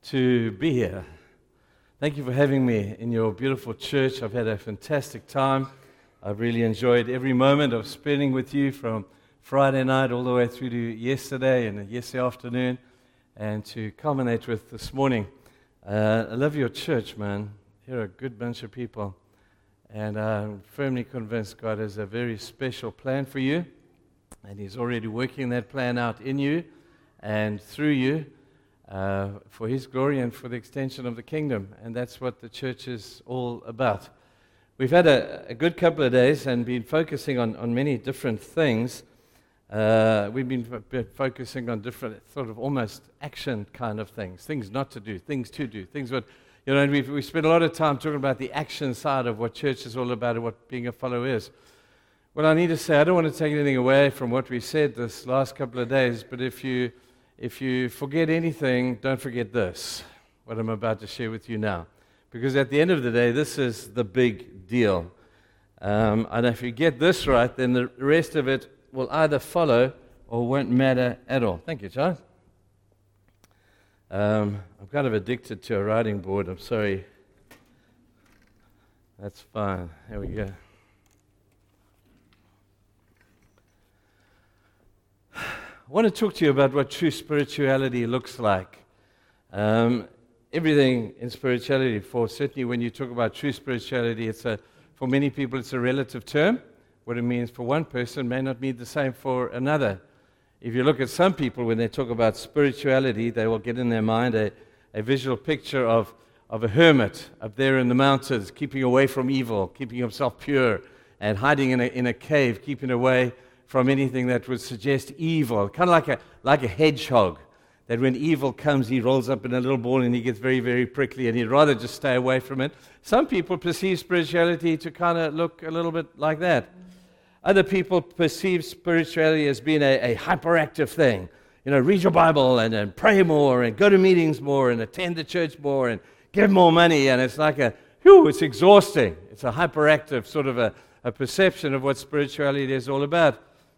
to be here. Thank you for having me in your beautiful church. I've had a fantastic time. I've really enjoyed every moment of spending with you from Friday night all the way through to yesterday and yesterday afternoon and to culminate with this morning. I love your church, man. You're a good bunch of people. And I'm firmly convinced God has a very special plan for you. And He's already working that plan out in you and through you for His glory and for the extension of the kingdom. And that's what the church is all about. We've had a good couple of days and been focusing on many different things. We've been focusing on different sort of almost action kind of things not to do, things to do, things what, you know, and we spent a lot of time talking about the action side of what church is all about and what being a follower is. Well, I need to say, I don't want to take anything away from what we said this last couple of days, but if you forget anything, don't forget this, what I'm about to share with you now. Because at the end of the day, this is the big deal. And if you get this right, then the rest of it will either follow or won't matter at all. Thank you, John. I'm kind of addicted to a writing board. I'm sorry. That's fine. There we go. I want to talk to you about what true spirituality looks like. Everything in spirituality, certainly when you talk about true spirituality, for many people it's a relative term. What it means for one person may not mean the same for another. If you look at some people, when they talk about spirituality, they will get in their mind a visual picture of a hermit up there in the mountains, keeping away from evil, keeping himself pure, and hiding in a cave, keeping away from anything that would suggest evil. Kind of like a hedgehog, that when evil comes, he rolls up in a little ball and he gets very, very prickly, and he'd rather just stay away from it. Some people perceive spirituality to kind of look a little bit like that. Other people perceive spirituality as being a hyperactive thing. You know, read your Bible and pray more and go to meetings more and attend the church more and give more money. And it's like it's exhausting. It's a hyperactive sort of a perception of what spirituality is all about.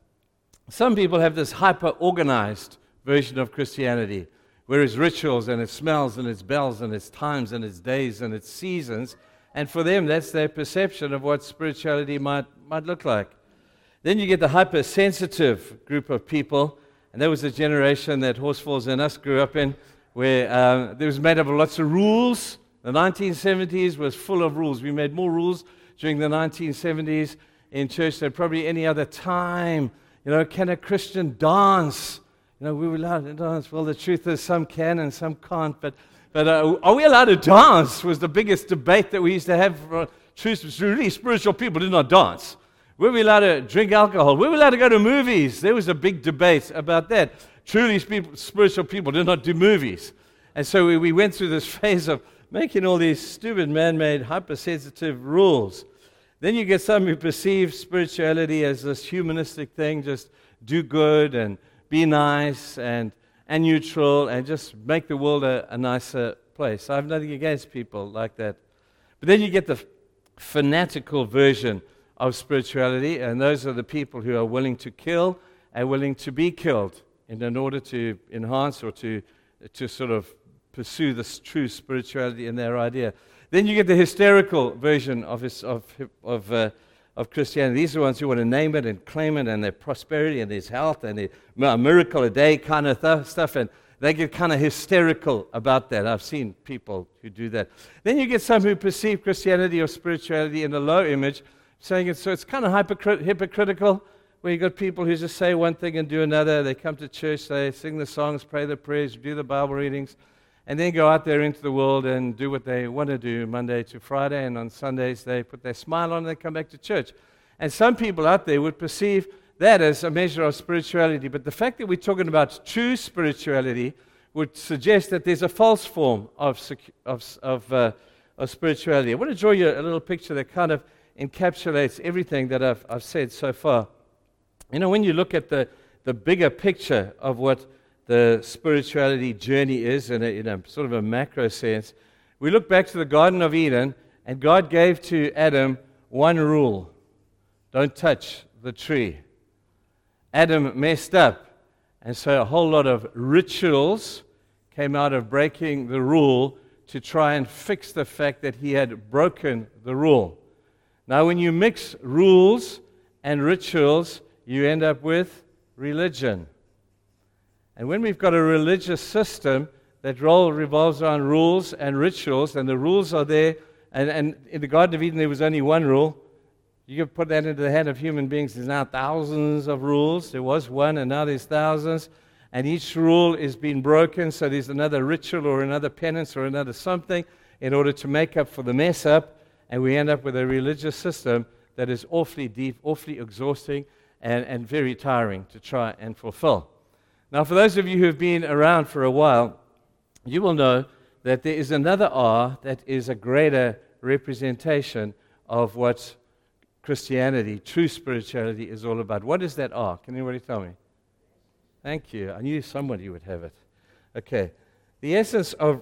Some people have this hyper-organized version of Christianity, where it's rituals and it smells and it's bells and it's times and it's days and it's seasons. And for them, that's their perception of what spirituality might look like. Then you get the hypersensitive group of people, and there was a generation that Horsfalls and us grew up in, where it was made up of lots of rules. The 1970s was full of rules. We made more rules during the 1970s in church than probably any other time. You know, can a Christian dance? You know, we were allowed to dance. Well, the truth is some can and some can't, but are we allowed to dance was the biggest debate that we used to have. Truly spiritual people did not dance. Were we allowed to drink alcohol? Were we allowed to go to movies? There was a big debate about that. Truly spiritual people did not do movies. And so we went through this phase of making all these stupid man-made hypersensitive rules. Then you get some who perceive spirituality as this humanistic thing, just do good and be nice and neutral and just make the world a nicer place. I have nothing against people like that. But then you get the fanatical version of spirituality, and those are the people who are willing to kill and willing to be killed in order to enhance or to sort of pursue this true spirituality in their idea. Then you get the hysterical version of Christianity. These are the ones who want to name it and claim it, and their prosperity and their health and a miracle a day kind of stuff, and they get kind of hysterical about that. I've seen people who do that. Then you get some who perceive Christianity or spirituality in a low image, saying it's kind of hypocritical, where you got people who just say one thing and do another. They come to church, they sing the songs, pray the prayers, do the Bible readings, and then go out there into the world and do what they want to do Monday to Friday, and on Sundays they put their smile on and they come back to church. And some people out there would perceive that as a measure of spirituality, but the fact that we're talking about true spirituality would suggest that there's a false form of spirituality. I want to draw you a little picture that kind of encapsulates everything that I've said so far. You know, when you look at the bigger picture of what the spirituality journey is in a sort of a macro sense, we look back to the Garden of Eden, and God gave to Adam one rule: don't touch the tree. Adam messed up, and so a whole lot of rituals came out of breaking the rule to try and fix the fact that he had broken the rule. Now, when you mix rules and rituals, you end up with religion. And when we've got a religious system that revolves around rules and rituals, and the rules are there, and in the Garden of Eden there was only one rule. You can put that into the hand of human beings. There's now thousands of rules. There was one, and now there's thousands. And each rule is being broken, so there's another ritual or another penance or another something in order to make up for the mess up. And we end up with a religious system that is awfully deep, awfully exhausting, and very tiring to try and fulfill. Now, for those of you who have been around for a while, you will know that there is another R that is a greater representation of what Christianity, true spirituality, is all about. What is that R? Can anybody tell me? Thank you. I knew somebody would have it. Okay. The essence of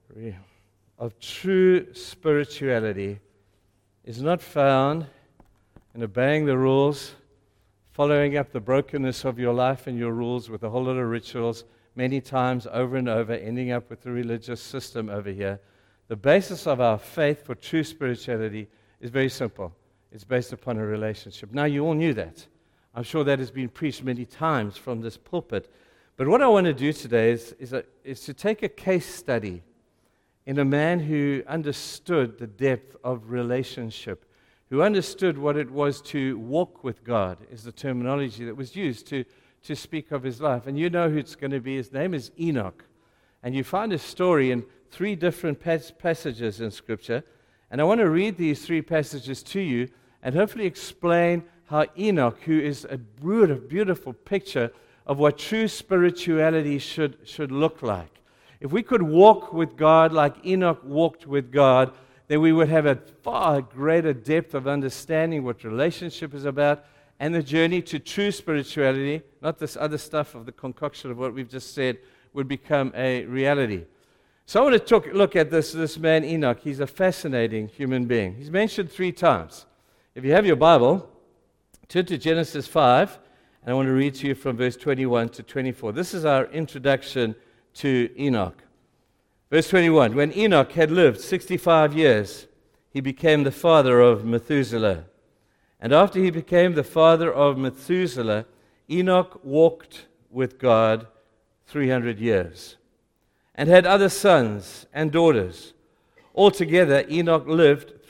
true spirituality is not found in obeying the rules, following up the brokenness of your life and your rules with a whole lot of rituals, many times over and over, ending up with the religious system over here. The basis of our faith for true spirituality is very simple. It's based upon a relationship. Now, you all knew that. I'm sure that has been preached many times from this pulpit. But what I want to do today is to take a case study in a man who understood the depth of relationship, who understood what it was to walk with God, is the terminology that was used to speak of his life. And you know who it's going to be. His name is Enoch. And you find his story in 3 different passages in Scripture. And I want to read these 3 passages to you and hopefully explain how Enoch, who is a beautiful picture of what true spirituality should look like. If we could walk with God like Enoch walked with God, then we would have a far greater depth of understanding what relationship is about and the journey to true spirituality, not this other stuff of the concoction of what we've just said, would become a reality. So I want to look at this man Enoch. He's a fascinating human being. He's mentioned 3 times. If you have your Bible, turn to Genesis 5, and I want to read to you from verse 21 to 24. This is our introduction to Enoch. Verse 21, when Enoch had lived 65 years, he became the father of Methuselah. And after he became the father of Methuselah, Enoch walked with God 300 years and had other sons and daughters. Altogether, Enoch lived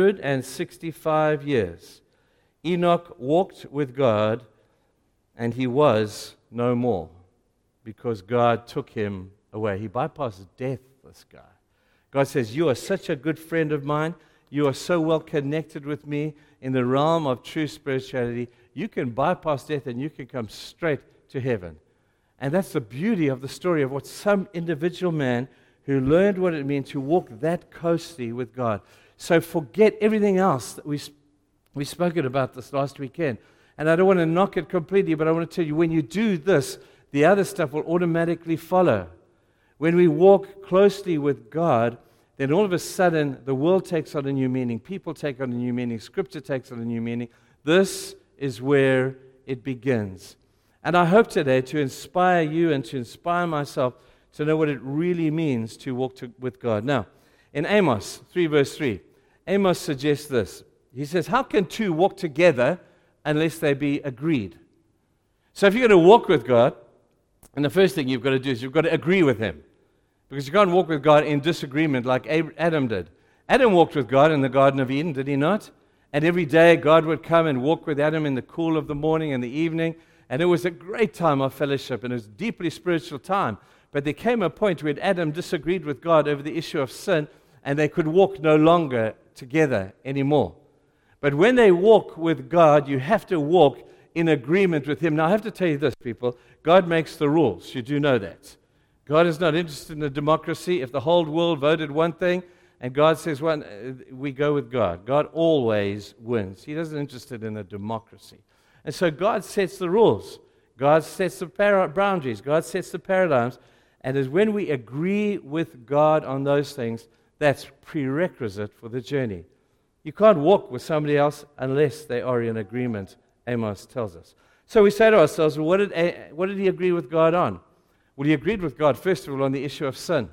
365 years. Enoch walked with God, and he was no more, because God took him away. He bypassed death, this guy. God says, you are such a good friend of mine. You are so well connected with me in the realm of true spirituality. You can bypass death and you can come straight to heaven. And that's the beauty of the story of what some individual man who learned what it means to walk that closely with God. So forget everything else that we spoke about this last weekend. And I don't want to knock it completely, but I want to tell you, when you do this, the other stuff will automatically follow. When we walk closely with God, then all of a sudden the world takes on a new meaning. People take on a new meaning. Scripture takes on a new meaning. This is where it begins. And I hope today to inspire you and to inspire myself to know what it really means to walk with God. Now, in Amos 3 verse 3, Amos suggests this. He says, how can 2 walk together unless they be agreed? So if you're going to walk with God, and the first thing you've got to do is you've got to agree with Him. Because you can't walk with God in disagreement like Adam did. Adam walked with God in the Garden of Eden, did he not? And every day God would come and walk with Adam in the cool of the morning and the evening. And it was a great time of fellowship, and it was a deeply spiritual time. But there came a point when Adam disagreed with God over the issue of sin, and they could walk no longer together anymore. But when they walk with God, you have to walk in agreement with Him. Now, I have to tell you this, people. God makes the rules. You do know that. God is not interested in a democracy. If the whole world voted one thing, and God says one, we go with God. God always wins. He isn't interested in a democracy. And so God sets the rules. God sets the boundaries. God sets the paradigms. And as when we agree with God on those things, that's prerequisite for the journey. You can't walk with somebody else unless they are in agreement, Amos tells us. So we say to ourselves, well, what did he agree with God on? Well, he agreed with God, first of all, on the issue of sin.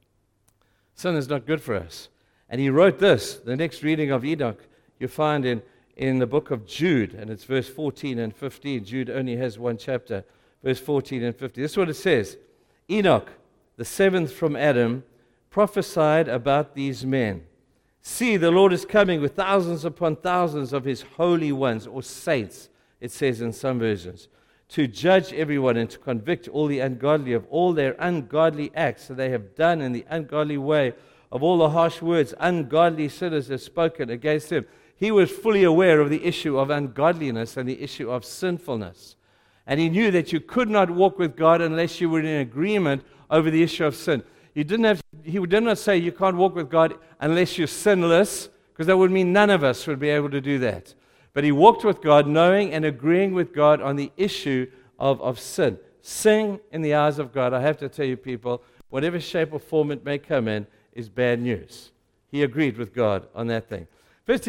Sin is not good for us. And he wrote this, the next reading of Enoch, you find in the book of Jude, and it's verse 14 and 15. Jude only has one chapter, verse 14 and 15. This is what it says. Enoch, the seventh from Adam, prophesied about these men. See, the Lord is coming with thousands upon thousands of his holy ones, or saints, it says in some versions, to judge everyone and to convict all the ungodly of all their ungodly acts that they have done in the ungodly way, of all the harsh words ungodly sinners have spoken against him. He was fully aware of the issue of ungodliness and the issue of sinfulness. And he knew that you could not walk with God unless you were in agreement over the issue of sin. He did not say you can't walk with God unless you're sinless, because that would mean none of us would be able to do that. But he walked with God knowing and agreeing with God on the issue of sin. Sin in the eyes of God, I have to tell you people, whatever shape or form it may come in, is bad news. He agreed with God on that thing. First,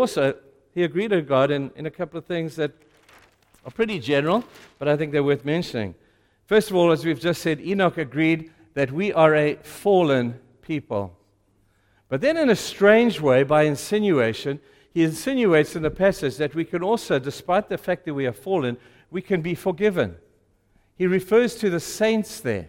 he agreed with God in a couple of things that are pretty general, but I think they're worth mentioning. First of all, as we've just said, Enoch agreed that we are a fallen people. But then in a strange way, by insinuation, he insinuates in the passage that we can also, despite the fact that we are fallen, we can be forgiven. He refers to the saints there.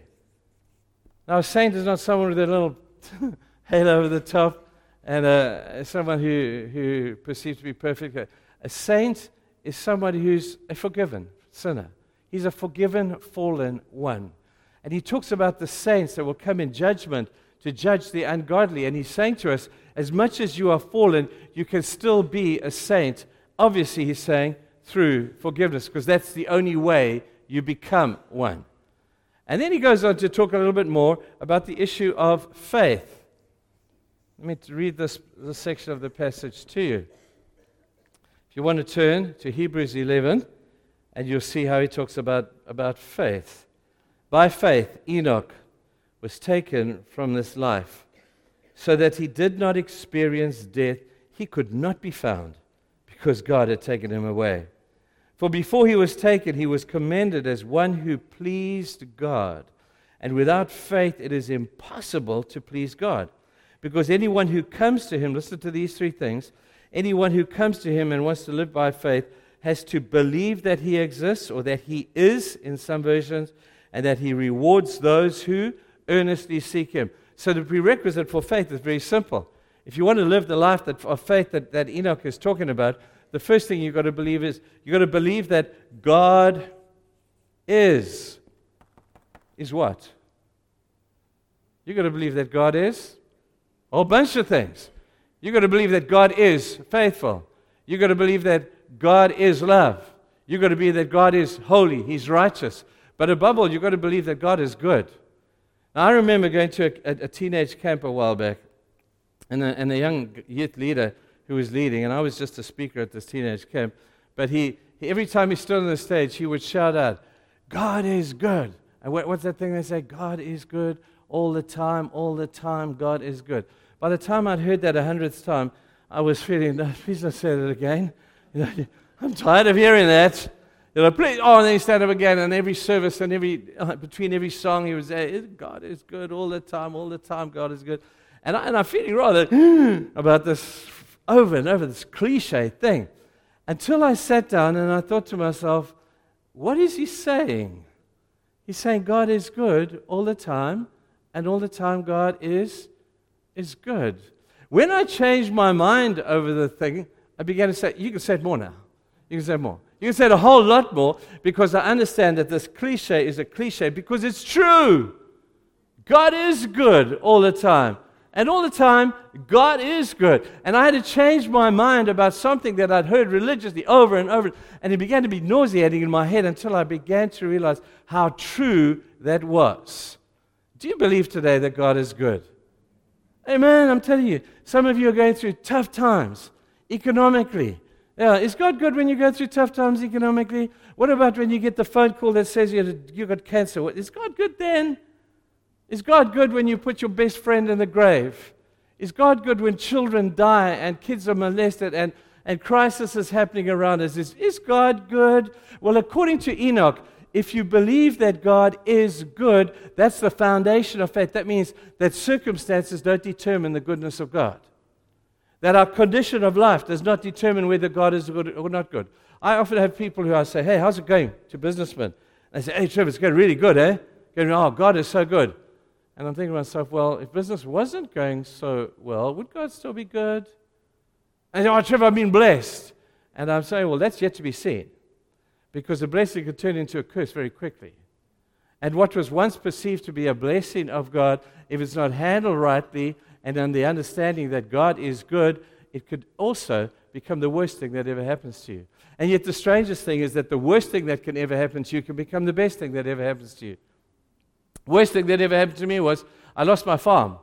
Now, a saint is not someone with a little halo over the top and someone who perceived to be perfect. A saint is somebody who's a forgiven sinner. He's a forgiven, fallen one. And he talks about the saints that will come in judgment to judge the ungodly. And he's saying to us, as much as you are fallen, you can still be a saint. Obviously, he's saying, through forgiveness, because that's the only way you become one. And then he goes on to talk a little bit more about the issue of faith. Let me read this section of the passage to you. If you want to turn to Hebrews 11, and you'll see how he talks about faith. By faith, Enoch was taken from this life, so that he did not experience death. He could not be found, because God had taken him away. For before he was taken, he was commended as one who pleased God. And without faith, it is impossible to please God. Because anyone who comes to him, listen to these three things, anyone who comes to him and wants to live by faith has to believe that he exists, or that he is in some versions, and that he rewards those who earnestly seek him. So the prerequisite for faith is very simple. If you want to live the life of faith that Enoch is talking about, the first thing you've got to believe is you've got to believe that God is what? You've got to believe that God is a whole bunch of things. You've got to believe that God is faithful. You've got to believe that God is love. You've got to believe that God is holy. He's righteous. But above all, you've got to believe that God is good. Now, I remember going to a teenage camp a while back, and a young youth leader who was leading, and I was just a speaker at this teenage camp, but he every time he stood on the stage, he would shout out, God is good. And what's that thing they say? God is good all the time, God is good. By the time I'd heard that 100th time, I was feeling, no, please don't say that again. I'm tired of hearing that. Please, and then he stand up again, and every service and between every song he would say, God is good all the time, God is good. And I'm feeling rather about this over and over, this cliche thing, until I sat down and I thought to myself, what is he saying? He's saying God is good all the time, and all the time God is good. When I changed my mind over the thing, I began to say, you can say it more now. You can say more. You can say it a whole lot more, because I understand that this cliche is a cliche because it's true. God is good all the time. And all the time, God is good. And I had to change my mind about something that I'd heard religiously over and over. And it began to be nauseating in my head until I began to realize how true that was. Do you believe today that God is good? Amen, I'm telling you. Some of you are going through tough times economically. Yeah, is God good when you go through tough times economically? What about when you get the phone call that says you got cancer? Is God good then? Is God good when you put your best friend in the grave? Is God good when children die and kids are molested and crisis is happening around us? Is God good? Well, according to Enoch, If you believe that God is good, that's the foundation of faith. That means that circumstances don't determine the goodness of God. That our condition of life does not determine whether God is good or not good. I often have people who I say, hey, how's it going? To businessmen. They say, hey, Trevor, it's going really good, eh? Going, oh, God is so good. And I'm thinking to myself, well, if business wasn't going so well, would God still be good? And they say, oh, Trevor, I've been blessed. And I'm saying, well, that's yet to be seen. Because a blessing could turn into a curse very quickly. And what was once perceived to be a blessing of God, if it's not handled rightly and on the understanding that God is good, it could also become the worst thing that ever happens to you. And yet the strangest thing is that the worst thing that can ever happen to you can become the best thing that ever happens to you. Worst thing that ever happened to me was I lost my farm.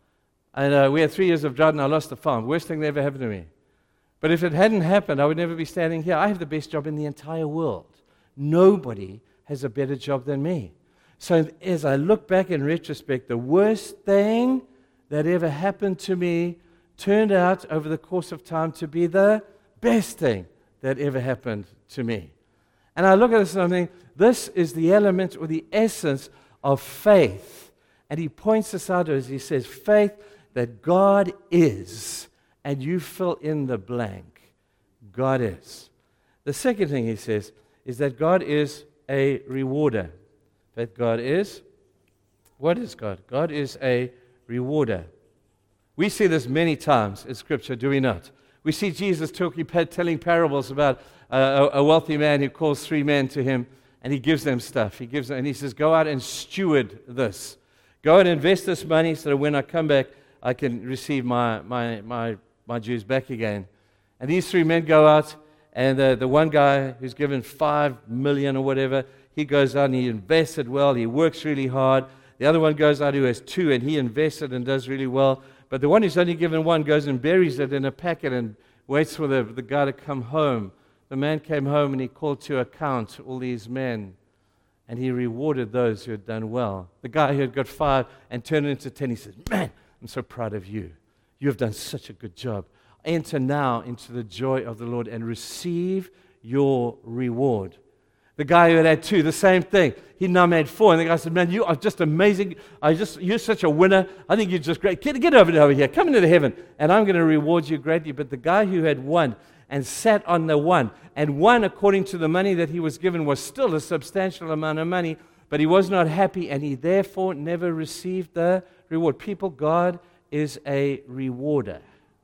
And we had 3 years of drought and I lost the farm. Worst thing that ever happened to me. But if it hadn't happened, I would never be standing here. I have the best job in the entire world. Nobody has a better job than me. So as I look back in retrospect, the worst thing that ever happened to me turned out over the course of time to be the best thing that ever happened to me. And I look at this and I think, this is the element or the essence of faith. And he points this out as he says, faith that God is, and you fill in the blank. God is. The second thing he says is that God is a rewarder. That God is, what is God? God is a rewarder. We see this many times in Scripture, do we not? We see Jesus telling parables about a wealthy man who calls 3 men to him, and he gives them stuff. And he says, go out and steward this. Go and invest this money so that when I come back, I can receive my Jews back again. And these 3 men go out, and the one guy who's given 5 million or whatever, he goes out and he invested well, he works really hard. The other one goes out who has 2, and he invested and does really well. But the one who's only given 1 goes and buries it in a packet and waits for the guy to come home. The man came home and he called to account all these men, and he rewarded those who had done well. The guy who had got 5 and turned it into 10, he says, man, I'm so proud of you. You have done such a good job. Enter now into the joy of the Lord and receive your reward. The guy who had 2, the same thing. He now made 4. And the guy said, man, you are just amazing. You're such a winner. I think you're just great. Get over here. Come into heaven. And I'm going to reward you greatly. But the guy who had 1 and sat on the 1, and 1, according to the money that he was given, was still a substantial amount of money, but he was not happy, and he therefore never received the reward. People, God is a rewarder.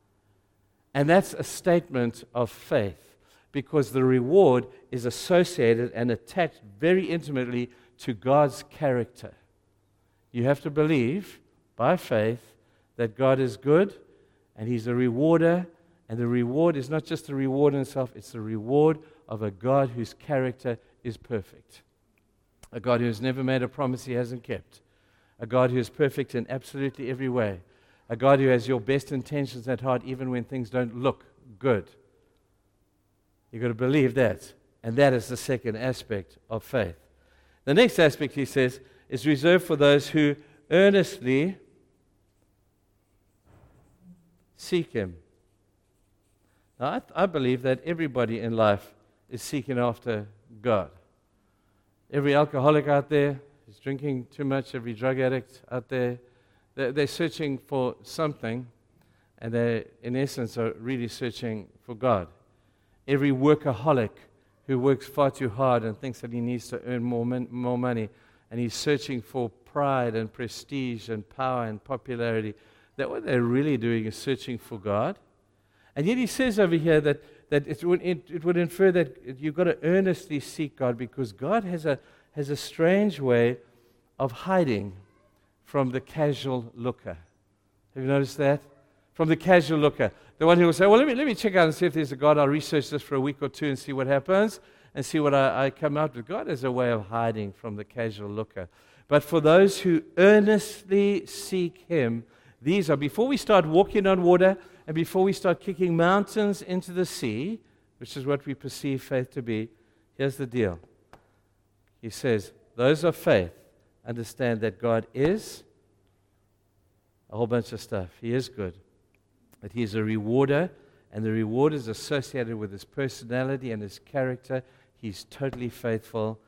And that's a statement of faith, because the reward is associated and attached very intimately to God's character. You have to believe by faith that God is good and He's a rewarder, and the reward is not just the reward in itself, it's the reward of a God whose character is perfect. A God who has never made a promise He hasn't kept. A God who is perfect in absolutely every way. A God who has your best intentions at heart even when things don't look good. You've got to believe that. And that is the second aspect of faith. The next aspect, he says, is reserved for those who earnestly seek Him. Now, I believe that everybody in life is seeking after God. Every alcoholic out there is drinking too much. Every drug addict out there, they're searching for something, and they, in essence, are really searching for God. Every workaholic who works far too hard and thinks that he needs to earn more money, and he's searching for pride and prestige and power and popularity, that what they're really doing is searching for God. And yet he says over here that it would infer that you've got to earnestly seek God, because God has a strange way of hiding from the casual looker. Have you noticed that? From the casual looker. The one who will say, well, let me check out and see if there's a God. I'll research this for a week or 2 and see what happens and see what I come out with. God has a way of hiding from the casual looker. But for those who earnestly seek Him, these are, before we start walking on water and before we start kicking mountains into the sea, which is what we perceive faith to be, here's the deal. He says, those of faith understand that God is a whole bunch of stuff. He is good. That He is a rewarder, and the reward is associated with His personality and His character. He's totally faithful,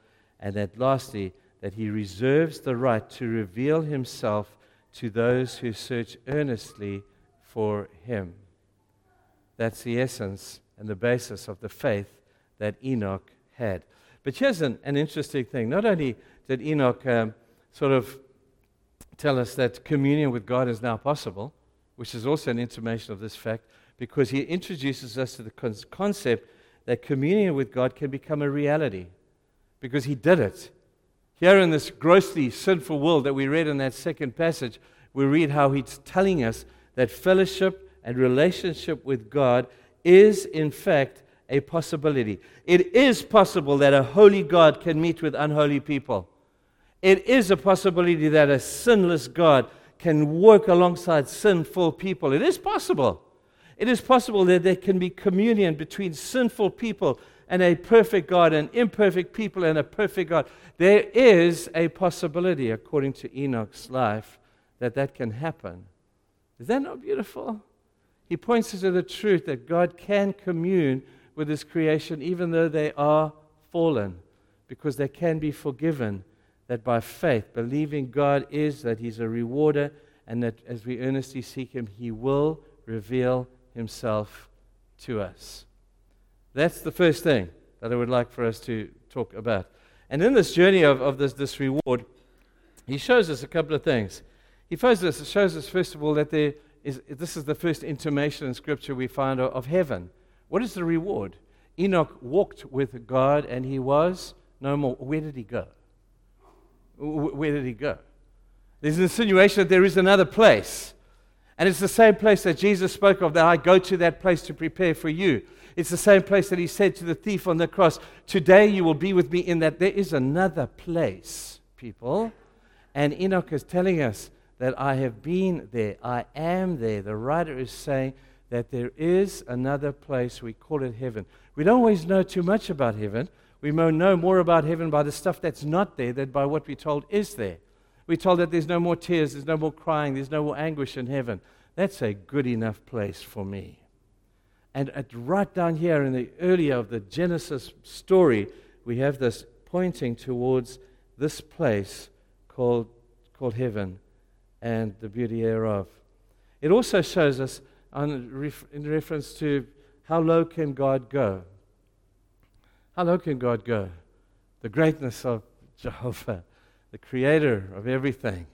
and that lastly, that he reserves the right to reveal himself to those who search earnestly for him. That's the essence and the basis of the faith that Enoch had. But here's an interesting thing. Not only did Enoch sort of tell us that communion with God is now possible, which is also an intimation of this fact, because he introduces us to the concept that communion with God can become a reality, because he did it. Here in this grossly sinful world that we read in that second passage, we read how he's telling us that fellowship and relationship with God is, in fact, a possibility. It is possible that a holy God can meet with unholy people. It is a possibility that a sinless God can work alongside sinful people. It is possible. It is possible that there can be communion between sinful people and a perfect God, and imperfect people and a perfect God. There is a possibility, according to Enoch's life, that can happen. Is that not beautiful? He points us to the truth that God can commune with His creation even though they are fallen, because they can be forgiven, that by faith, believing God is, that He's a rewarder, and that as we earnestly seek Him, He will reveal Himself to us. That's the first thing that I would like for us to talk about. And in this journey of this reward, he shows us a couple of things. He shows us, first of all, that this is the first intimation in Scripture we find of heaven. What is the reward? Enoch walked with God, and he was no more. Where did he go? Where did he go? There's an insinuation that there is another place. And it's the same place that Jesus spoke of, that I go to that place to prepare for you. It's the same place that He said to the thief on the cross, today you will be with me in that. There is another place, people. And Enoch is telling us that I have been there. I am there. The writer is saying that there is another place. We call it heaven. We don't always know too much about heaven. We know more about heaven by the stuff that's not there than by what we're told is there. We're told that there's no more tears, there's no more crying, there's no more anguish in heaven. That's a good enough place for me. And right down here in the earlier of the Genesis story, we have this pointing towards this place called heaven and the beauty thereof. It also shows us in reference to how low can God go? How low can God go? The greatness of Jehovah, the creator of everything.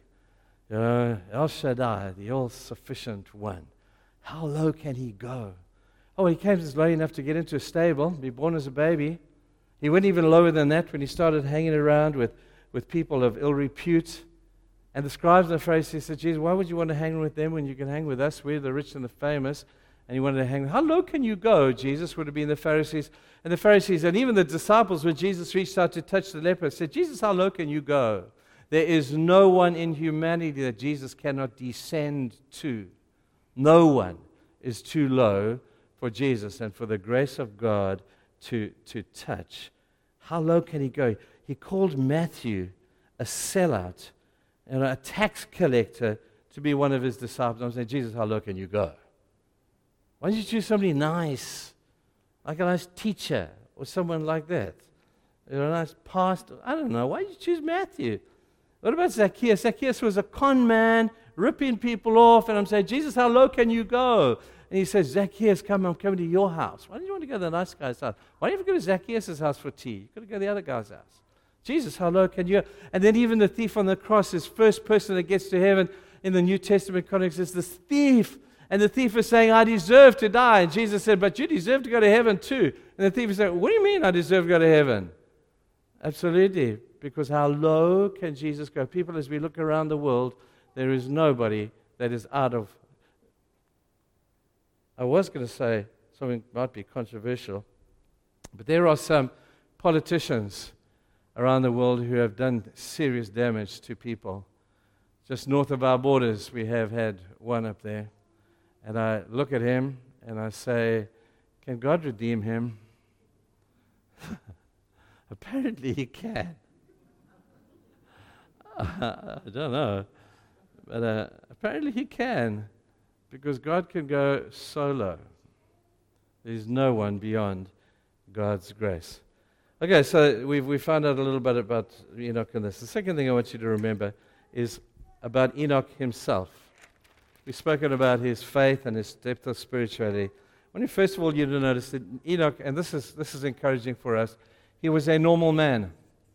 El Shaddai, the all-sufficient one. How low can He go? Oh, He came as low enough to get into a stable, be born as a baby. He went even lower than that when He started hanging around with people of ill repute. And the scribes and the Pharisees said, Jesus, why would you want to hang with them when you can hang with us? We're the rich and the famous. And He wanted to hang. How low can you go, Jesus? Would have been the Pharisees. And the Pharisees and even the disciples, when Jesus reached out to touch the leper, said, Jesus, how low can you go? There is no one in humanity that Jesus cannot descend to. No one is too low for Jesus and for the grace of God to touch. How low can He go? He called Matthew a sellout and a tax collector to be one of His disciples. I'm saying, Jesus, how low can you go? Why don't you choose somebody nice, like a nice teacher or someone like that? A nice pastor. I don't know. Why did you choose Matthew? What about Zacchaeus? Zacchaeus was a con man, ripping people off. And I'm saying, Jesus, how low can you go? And He says, Zacchaeus, come, I'm coming to your house. Why don't you want to go to the nice guy's house? Why don't you go to Zacchaeus' house for tea? You've got to go to the other guy's house. Jesus, how low can you go? And then even the thief on the cross, his first person that gets to heaven in the New Testament context is this thief. And the thief is saying, I deserve to die. And Jesus said, but you deserve to go to heaven too. And the thief is saying, what do you mean I deserve to go to heaven? Absolutely. Because how low can Jesus go? People, as we look around the world, there is nobody that is out of... I was going to say something might be controversial, but there are some politicians around the world who have done serious damage to people. Just north of our borders, we have had one up there. And I look at him and I say, can God redeem him? Apparently He can. I don't know. But apparently He can, because God can go so low. There's no one beyond God's grace. Okay, so we found out a little bit about Enoch and this. The second thing I want you to remember is about Enoch himself. We've spoken about his faith and his depth of spirituality. I want you, first of all, you to notice that Enoch, and this is encouraging for us, he was a normal man.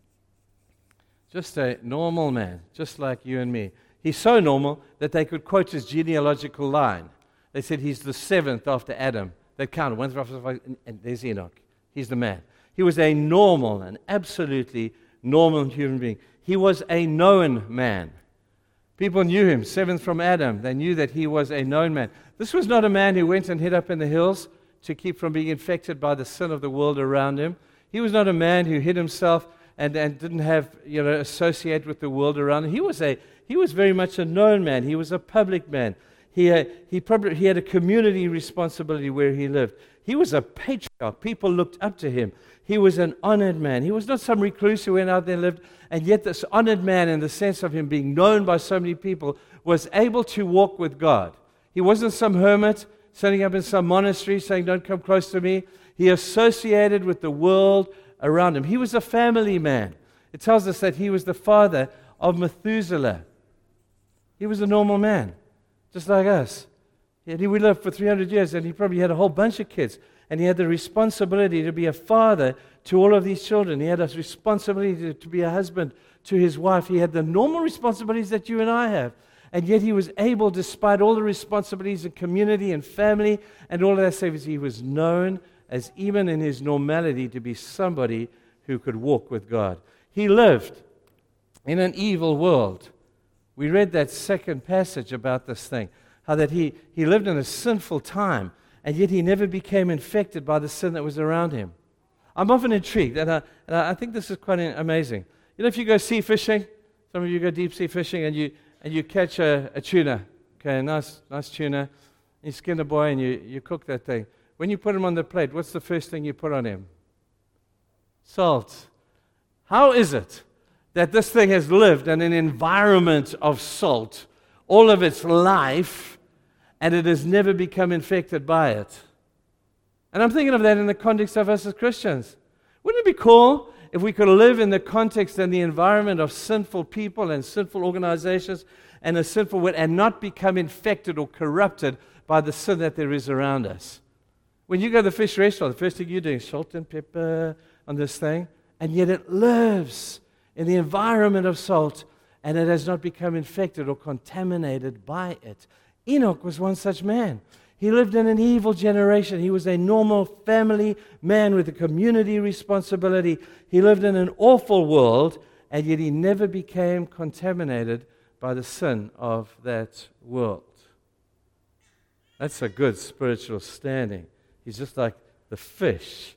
Just a normal man, just like you and me. He's so normal that they could quote his genealogical line. They said he's the seventh after Adam. They counted, 1, 2, 3, 4, 5, and there's Enoch. He's the man. He was a normal, an absolutely normal human being. He was a known man. People knew him, seventh from Adam. They knew that he was a known man. This was not a man who went and hid up in the hills to keep from being infected by the sin of the world around him. He was not a man who hid himself and didn't have, associate with the world around him. He was very much a known man. He was a public man. He had a community responsibility where he lived. He was a patriarch. People looked up to him. He was an honored man. He was not some recluse who went out there and lived, and yet this honored man, in the sense of him being known by so many people, was able to walk with God. He wasn't some hermit setting up in some monastery saying, "Don't come close to me." He associated with the world around him. He was a family man. It tells us that he was the father of Methuselah. He was a normal man, just like us. Yet we lived for 300 years, and he probably had a whole bunch of kids. And he had the responsibility to be a father to all of these children. He had a responsibility to be a husband to his wife. He had the normal responsibilities that you and I have. And yet he was able, despite all the responsibilities in community and family and all of that service, he was known as, even in his normality, to be somebody who could walk with God. He lived in an evil world. We read that second passage about this thing, how that he lived in a sinful time, and yet he never became infected by the sin that was around him. I'm often intrigued, and I think this is quite amazing. If you go sea fishing, some of you go deep sea fishing, and you catch a tuna, okay, a nice tuna, you skin the boy and you cook that thing. When you put him on the plate, what's the first thing you put on him? Salt. How is it that this thing has lived in an environment of salt all of its life, and it has never become infected by it? And I'm thinking of that in the context of us as Christians. Wouldn't it be cool if we could live in the context and the environment of sinful people and sinful organizations and a sinful world, and not become infected or corrupted by the sin that there is around us? When you go to the fish restaurant, the first thing you're doing is salt and pepper on this thing, and yet it lives in the environment of salt, and it has not become infected or contaminated by it. Enoch was one such man. He lived in an evil generation. He was a normal family man with a community responsibility. He lived in an awful world, and yet he never became contaminated by the sin of that world. That's a good spiritual standing. He's just like the fish.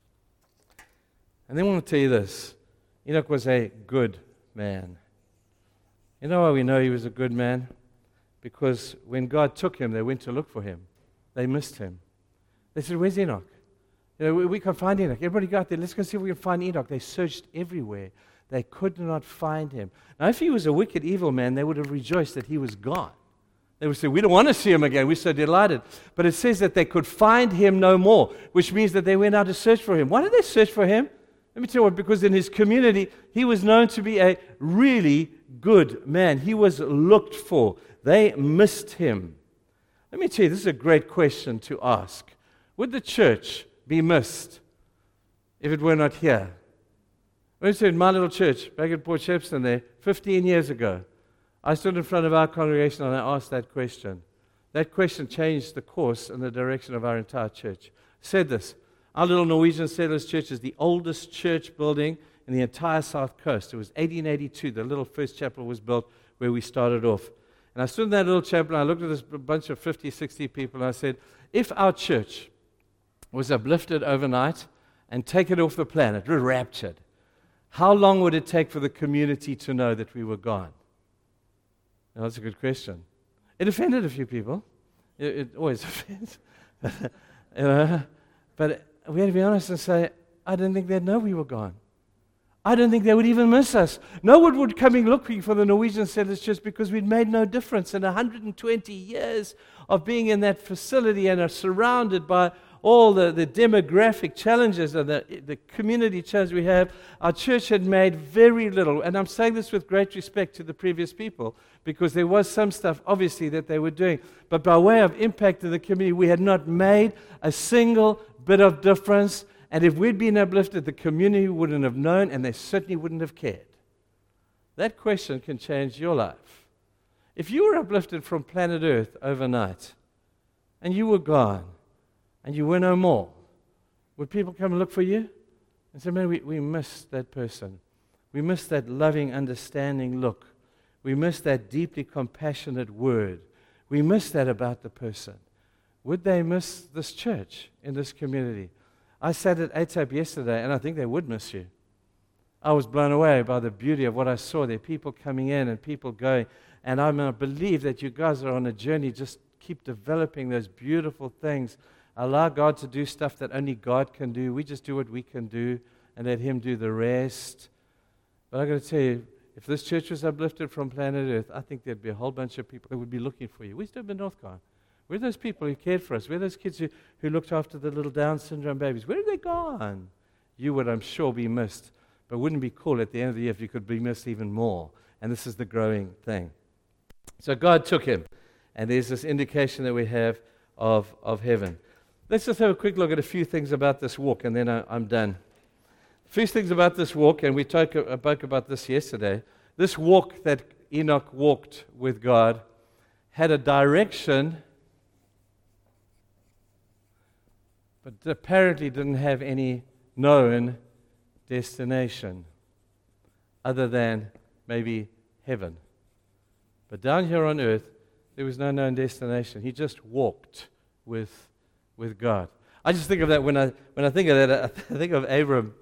And then I want to tell you this. Enoch was a good man. You know why we know he was a good man? Because when God took him, they went to look for him. They missed him. They said, "Where's Enoch? We can't find Enoch. Everybody go out there. Let's go see if we can find Enoch." They searched everywhere. They could not find him. Now, if he was a wicked, evil man, they would have rejoiced that he was gone. They would say, "We don't want to see him again. We're so delighted." But it says that they could find him no more, which means that they went out to search for him. Why did they search for him? Let me tell you what, because in his community, he was known to be a really good man. He was looked for. They missed him. Let me tell you, this is a great question to ask. Would the church be missed if it were not here? When I said my little church back at Port Shepstone there, 15 years ago, I stood in front of our congregation and I asked that question. That question changed the course and the direction of our entire church. I said this: our little Norwegian Settlers Church is the oldest church building in the entire South Coast. It was 1882. The little first chapel was built where we started off. And I stood in that little chapel and I looked at this bunch of 50, 60 people and I said, if our church was uplifted overnight and taken off the planet, raptured, how long would it take for the community to know that we were gone? Now, that's a good question. It offended a few people. It always offends. But we had to be honest and say, I didn't think they'd know we were gone. I don't think they would even miss us. No one would come in looking for the Norwegian Settlers Church because we'd made no difference. In 120 years of being in that facility and are surrounded by all the demographic challenges and the community challenges we have, our church had made very little. And I'm saying this with great respect to the previous people, because there was some stuff, obviously, that they were doing. But by way of impact in the community, we had not made a single bit of difference. And if we'd been uplifted, the community wouldn't have known, and they certainly wouldn't have cared. That question can change your life. If you were uplifted from planet Earth overnight, and you were gone, and you were no more, would people come and look for you? And say, man, we missed that person. We missed that loving, understanding look. We missed that deeply compassionate word. We missed that about the person. Would they miss this church in this community? I sat at ATAP yesterday, and I think they would miss you. I was blown away by the beauty of what I saw there, people coming in and people going. And I believe that you guys are on a journey. Just keep developing those beautiful things. Allow God to do stuff that only God can do. We just do what we can do and let Him do the rest. But I've got to tell you, if this church was uplifted from planet Earth, I think there'd be a whole bunch of people that would be looking for you. Where's Durban Northcon? Where are those people who cared for us? Where are those kids who looked after the little Down syndrome babies? Where are they gone? You would, I'm sure, be missed. But wouldn't it be cool at the end of the year if you could be missed even more? And this is the growing thing. So God took him. And there's this indication that we have of heaven. Let's just have a quick look at a few things about this walk, and then I'm done. First things about this walk, and we spoke about this yesterday. This walk that Enoch walked with God had a direction, but apparently didn't have any known destination other than maybe heaven. But down here on earth, there was no known destination. He just walked with God. I just think of that when I think of that, I think of Abram,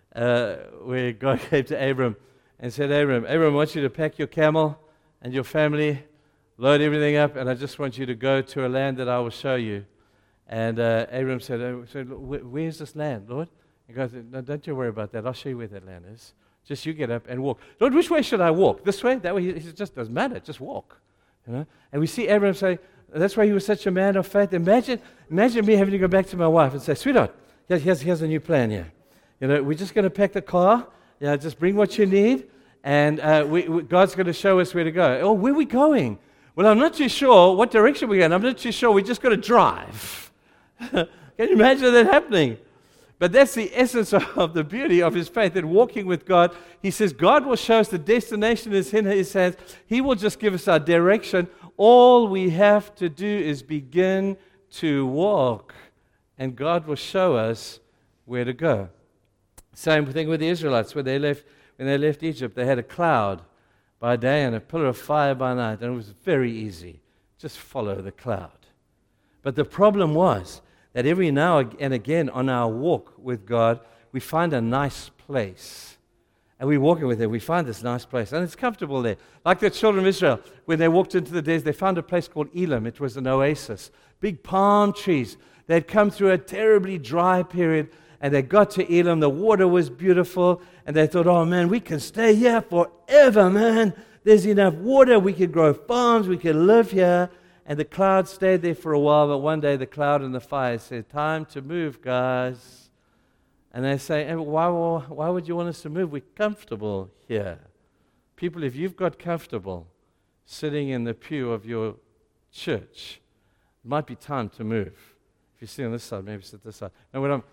where God came to Abram and said, Abram, I want you to pack your camel and your family, load everything up, and I just want you to go to a land that I will show you. And Abram said, where's this land, Lord? And God said, no, don't you worry about that. I'll show you where that land is. Just you get up and walk. Lord, which way should I walk? This way? That way? He said, just doesn't matter. Just walk. You know? And we see Abram say, that's why he was such a man of faith. Imagine me having to go back to my wife and say, sweetheart, here's a new plan here. You know, we're just going to pack the car. Yeah, just bring what you need, and God's going to show us where to go. Oh, where are we going? Well, I'm not too sure what direction we're going. I'm not too sure. We're just going to drive. Can you imagine that happening? But that's the essence of the beauty of his faith, that walking with God, he says, God will show us the destination is in his hands. He will just give us our direction. All we have to do is begin to walk, and God will show us where to go. Same thing with the Israelites. When they left Egypt, they had a cloud by day and a pillar of fire by night, and it was very easy. Just follow the cloud. But the problem was that every now and again on our walk with God, we find a nice place. And we're walking with Him. We find this nice place. And it's comfortable there. Like the children of Israel, when they walked into the desert, they found a place called Elim. It was an oasis. Big palm trees. They'd come through a terribly dry period, and they got to Elim. The water was beautiful. And they thought, oh, man, we can stay here forever, man. There's enough water. We can grow farms. We can live here. And the cloud stayed there for a while, but one day the cloud and the fire said, time to move, guys. And they say, why would you want us to move? We're comfortable here. People, if you've got comfortable sitting in the pew of your church, it might be time to move. If you sit on this side, maybe sit this side. No,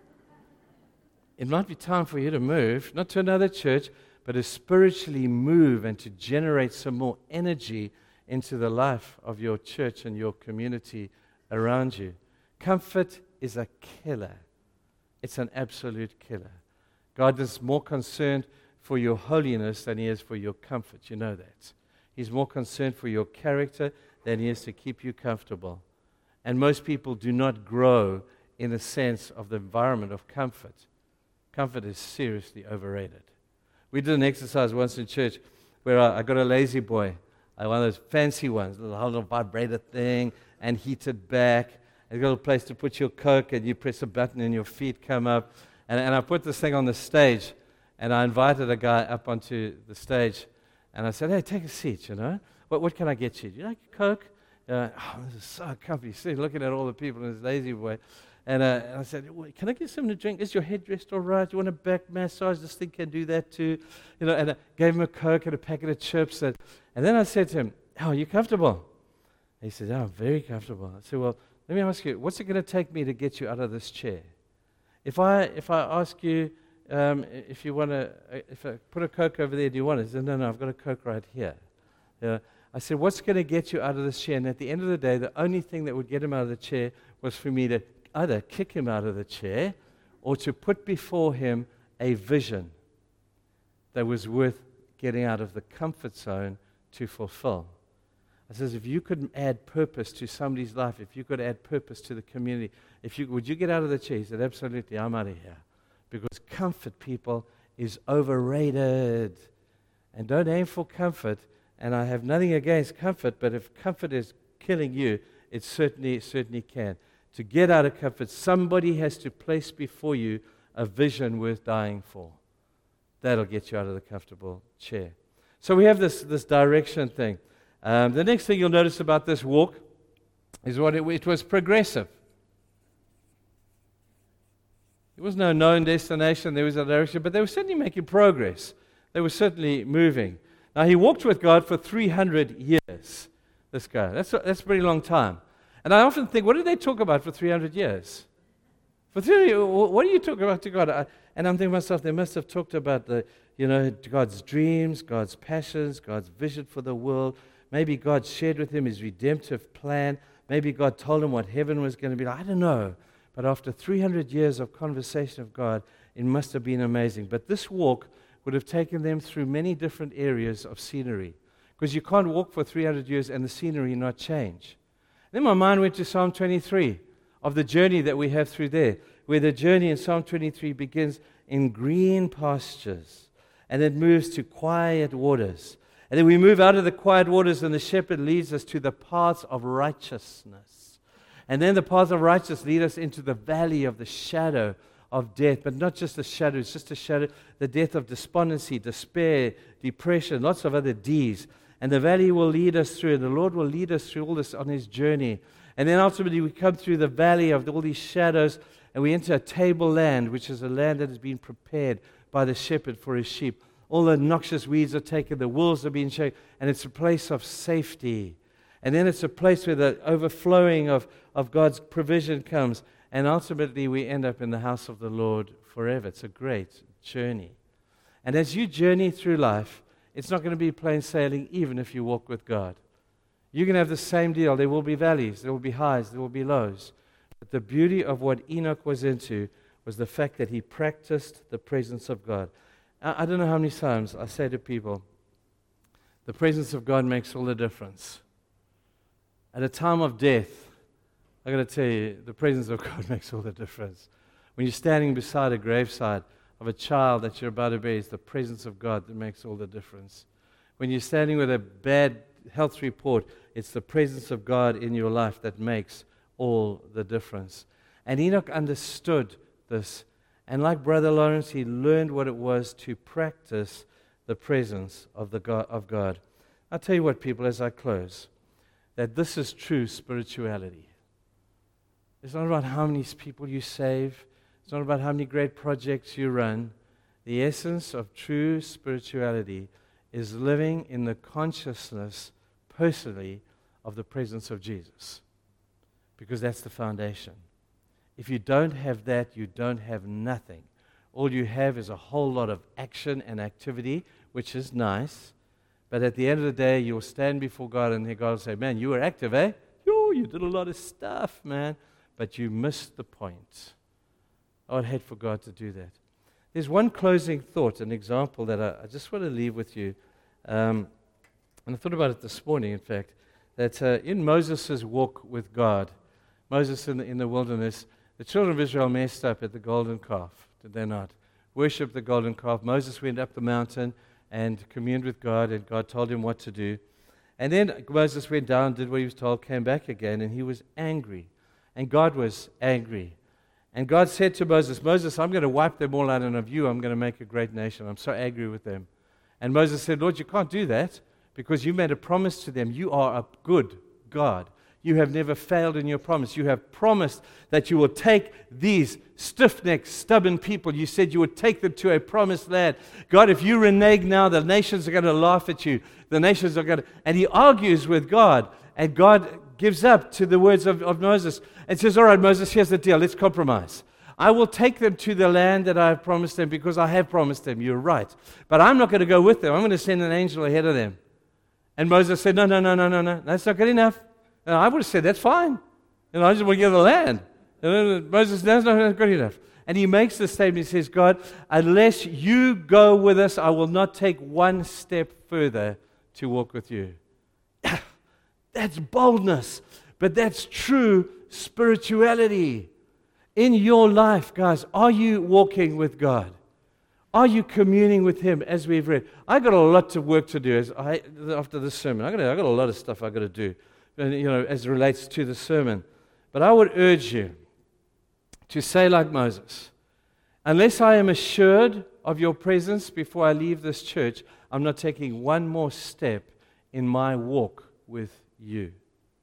it might be time for you to move, not to another church, but to spiritually move and to generate some more energy into the life of your church and your community around you. Comfort is a killer. It's an absolute killer. God is more concerned for your holiness than He is for your comfort. You know that. He's more concerned for your character than He is to keep you comfortable. And most people do not grow in a sense of the environment of comfort. Comfort is seriously overrated. We did an exercise once in church where I got a lazy boy. One of those fancy ones, a little vibrator thing, and heated back. And you've got a place to put your Coke, and you press a button and your feet come up. And I put this thing on the stage, and I invited a guy up onto the stage, and I said, hey, take a seat, you know. What can I get you? Do you like a Coke? Oh, this is so comfy. See, looking at all the people in this lazy boy. And I said, "Well, can I get something to drink? Is your head dressed all right? Do you want a back massage? This thing can do that too." And I gave him a Coke and a packet of chips. And then I said to him, "How are you comfortable?" He said, "Oh, I'm very comfortable." I said, "Well, let me ask you, what's it going to take me to get you out of this chair? If I ask you if you want if I put a Coke over there, do you want it?" He said, "No, I've got a Coke right here." I said, "What's going to get you out of this chair?" And at the end of the day, the only thing that would get him out of the chair was for me to either kick him out of the chair or to put before him a vision that was worth getting out of the comfort zone to fulfill. I says, if you could add purpose to somebody's life, if you could add purpose to the community, would you get out of the chair? He said, "Absolutely, I'm out of here." Because comfort, people, is overrated. And don't aim for comfort. And I have nothing against comfort, but if comfort is killing you, it certainly can. To get out of comfort, somebody has to place before you a vision worth dying for. That'll get you out of the comfortable chair. So we have this direction thing. The next thing you'll notice about this walk is it was progressive. There was no known destination, there was a direction, but they were certainly making progress. They were certainly moving. Now, he walked with God for 300 years, this guy. That's a pretty long time. And I often think, what did they talk about for 300 years? For 300 years, what are you talking about to God? And I'm thinking to myself, they must have talked about God's dreams, God's passions, God's vision for the world. Maybe God shared with him his redemptive plan. Maybe God told him what heaven was going to be like. I don't know. But after 300 years of conversation of God, it must have been amazing. But this walk would have taken them through many different areas of scenery. Because you can't walk for 300 years and the scenery not change. Then my mind went to Psalm 23, of the journey that we have through there, where the journey in Psalm 23 begins in green pastures, and it moves to quiet waters. And then we move out of the quiet waters, and the shepherd leads us to the paths of righteousness. And then the paths of righteousness lead us into the valley of the shadow of death, but not just the shadow, it's just a shadow, the death of despondency, despair, depression, lots of other Ds. And the valley will lead us through, and the Lord will lead us through all this on his journey. And then ultimately we come through the valley of all these shadows, and we enter a tableland, which is a land that has been prepared by the shepherd for his sheep. All the noxious weeds are taken, the wolves are being shaken, and it's a place of safety. And then it's a place where the overflowing of God's provision comes. And ultimately we end up in the house of the Lord forever. It's a great journey. And as you journey through life, it's not going to be plain sailing even if you walk with God. You're going to have the same deal. There will be valleys, there will be highs, there will be lows. But the beauty of what Enoch was into was the fact that he practiced the presence of God. I don't know how many times I say to people, the presence of God makes all the difference. At a time of death, I've got to tell you, the presence of God makes all the difference. When you're standing beside a graveside of a child that you're about to bury, it's the presence of God that makes all the difference. When you're standing with a bad health report, it's the presence of God in your life that makes all the difference. And Enoch understood this. And like Brother Lawrence, he learned what it was to practice the presence of God. I'll tell you what, people, as I close, that this is true spirituality. It's not about how many people you save. It's not about how many great projects you run. The essence of true spirituality is living in the consciousness, personally, of the presence of Jesus. Because that's the foundation. If you don't have that, you don't have nothing. All you have is a whole lot of action and activity, which is nice. But at the end of the day, you'll stand before God and God will say, "Man, you were active, eh? You did a lot of stuff, man. But you missed the point." I would hate for God to do that. There's one closing thought, an example that I just want to leave with you. And I thought about it this morning, in fact, that in Moses' walk with God, Moses in the wilderness, the children of Israel messed up at the golden calf, did they not? Worshipped the golden calf. Moses went up the mountain and communed with God, and God told him what to do. And then Moses went down, did what he was told, came back again, and he was angry. And God was angry. And God said to Moses, "Moses, I'm going to wipe them all out, and of you I'm going to make a great nation. I'm so angry with them." And Moses said, "Lord, you can't do that because you made a promise to them. You are a good God. You have never failed in your promise. You have promised that you will take these stiff-necked, stubborn people. You said you would take them to a promised land. God, if you renege now, the nations are going to laugh at you. The nations are going to... And he argues with God. And God gives up to the words of Moses and says, all right, Moses, here's the deal. Let's compromise. I will take them to the land that I have promised them because I have promised them. You're right. But I'm not going to go with them. I'm going to send an angel ahead of them. And Moses said, no. That's not good enough. And I would have said, that's fine. I just want to get the land. And Moses, that's not good enough. And he makes the statement, he says, God, unless you go with us, I will not take one step further to walk with you. That's boldness, but that's true spirituality. In your life, guys, are you walking with God? Are you communing with Him as we've read? I got a lot of work to do after this sermon. I got a lot of stuff I got to do, as it relates to the sermon. But I would urge you to say like Moses, unless I am assured of your presence before I leave this church, I'm not taking one more step in my walk with you.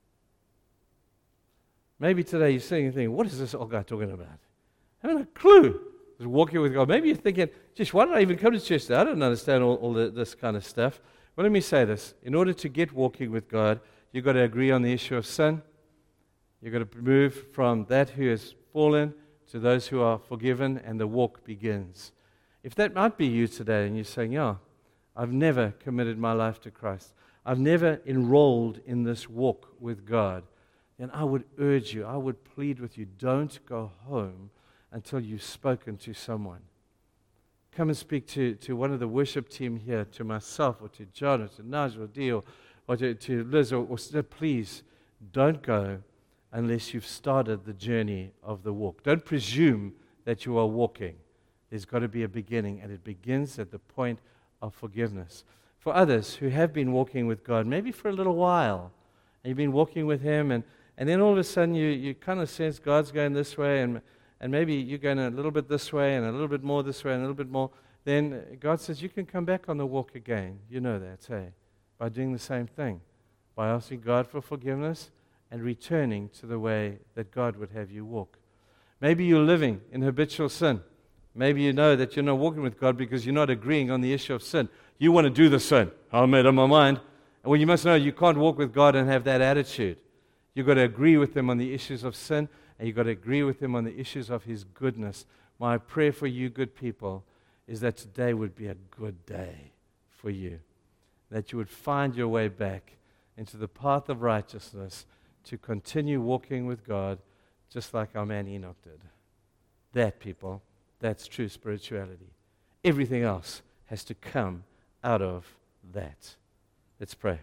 Maybe today you're sitting and thinking, what is this old guy talking about? I haven't a clue. Just walking with God. Maybe you're thinking, just why did I even come to church today? I don't understand all this kind of stuff. Well, let me say this. In order to get walking with God, you've got to agree on the issue of sin. You've got to move from that who has fallen to those who are forgiven, and the walk begins. If that might be you today, and you're saying, yeah, I've never committed my life to Christ. I've never enrolled in this walk with God. Then I would urge you, I would plead with you, don't go home until you've spoken to someone. Come and speak to one of the worship team here, to myself, or to John, or to Nigel, or Dee, or to Liz, or please don't go unless you've started the journey of the walk. Don't presume that you are walking. There's got to be a beginning, and it begins at the point of forgiveness. For others who have been walking with God, maybe for a little while, and you've been walking with Him, and then all of a sudden you kind of sense God's going this way, and maybe you're going a little bit this way, and a little bit more this way, and a little bit more, then God says you can come back on the walk again. You know that, hey? By doing the same thing, by asking God for forgiveness and returning to the way that God would have you walk. Maybe you're living in habitual sin. Maybe you know that you're not walking with God because you're not agreeing on the issue of sin. You want to do the sin. I made up my mind. Well, you must know you can't walk with God and have that attitude. You've got to agree with Him on the issues of sin, and you've got to agree with Him on the issues of His goodness. My prayer for you, good people, is that today would be a good day for you, that you would find your way back into the path of righteousness to continue walking with God just like our man Enoch did. That, people, that's true spirituality. Everything else has to come out of that. Let's pray.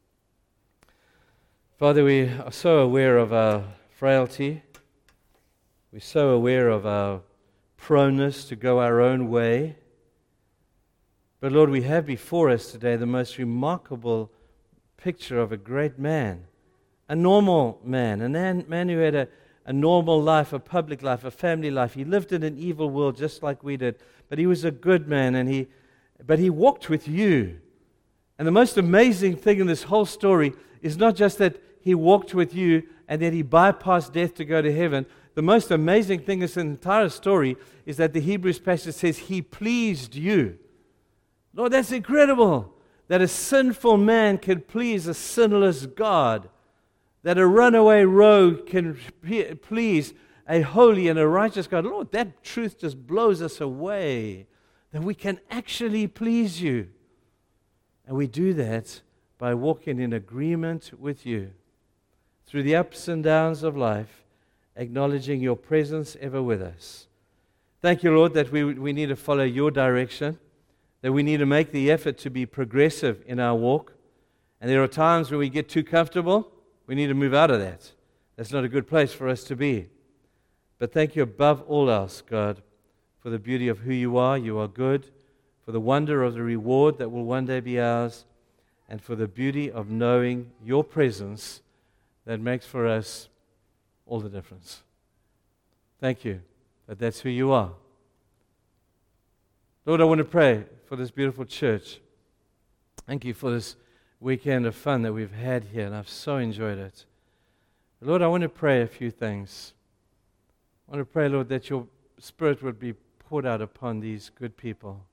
Father, we are so aware of our frailty. We're so aware of our proneness to go our own way. But Lord, we have before us today the most remarkable picture of a great man, a normal man, a man who had a normal life, a public life, a family life. He lived in an evil world just like we did, but he was a good man, but he walked with you. And the most amazing thing in this whole story is not just that he walked with you and then he bypassed death to go to heaven. The most amazing thing in this entire story is that the Hebrews passage says he pleased you. Lord, that's incredible, that a sinful man can please a sinless God, that a runaway rogue can please a holy and a righteous God. Lord, that truth just blows us away, that we can actually please you. And we do that by walking in agreement with you through the ups and downs of life, acknowledging your presence ever with us. Thank you, Lord, that we need to follow your direction, that we need to make the effort to be progressive in our walk. And there are times when we get too comfortable, we need to move out of that. That's not a good place for us to be. But thank you above all else, God, for the beauty of who you are. You are good, for the wonder of the reward that will one day be ours, and for the beauty of knowing your presence that makes for us all the difference. Thank you that that's who you are. Lord, I want to pray for this beautiful church. Thank you for this weekend of fun that we've had here, and I've so enjoyed it. Lord, I want to pray a few things. I want to pray, Lord, that your Spirit would be poured out upon these good people.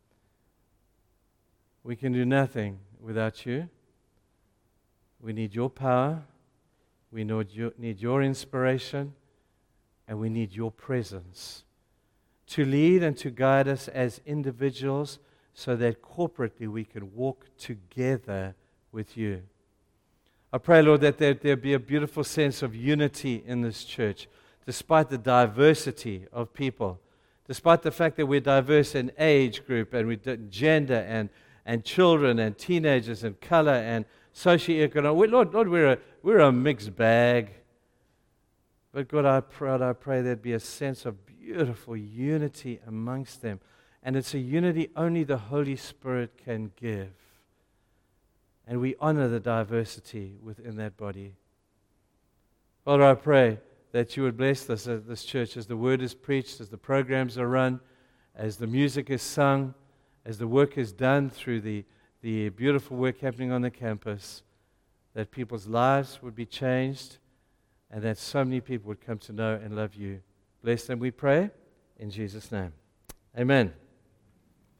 We can do nothing without you. We need your power. We need your inspiration. And we need your presence to lead and to guide us as individuals so that corporately we can walk together with you. I pray, Lord, that there be a beautiful sense of unity in this church, despite the diversity of people, despite the fact that we're diverse in age group and gender and children and teenagers and color and socioeconomic. Lord, we're a mixed bag. But God, I pray there'd be a sense of beautiful unity amongst them. And it's a unity only the Holy Spirit can give. And we honor the diversity within that body. Father, I pray that you would bless this church as the word is preached, as the programs are run, as the music is sung, as the work is done through the beautiful work happening on the campus, that people's lives would be changed and that so many people would come to know and love you. Bless them, we pray, in Jesus' name. Amen.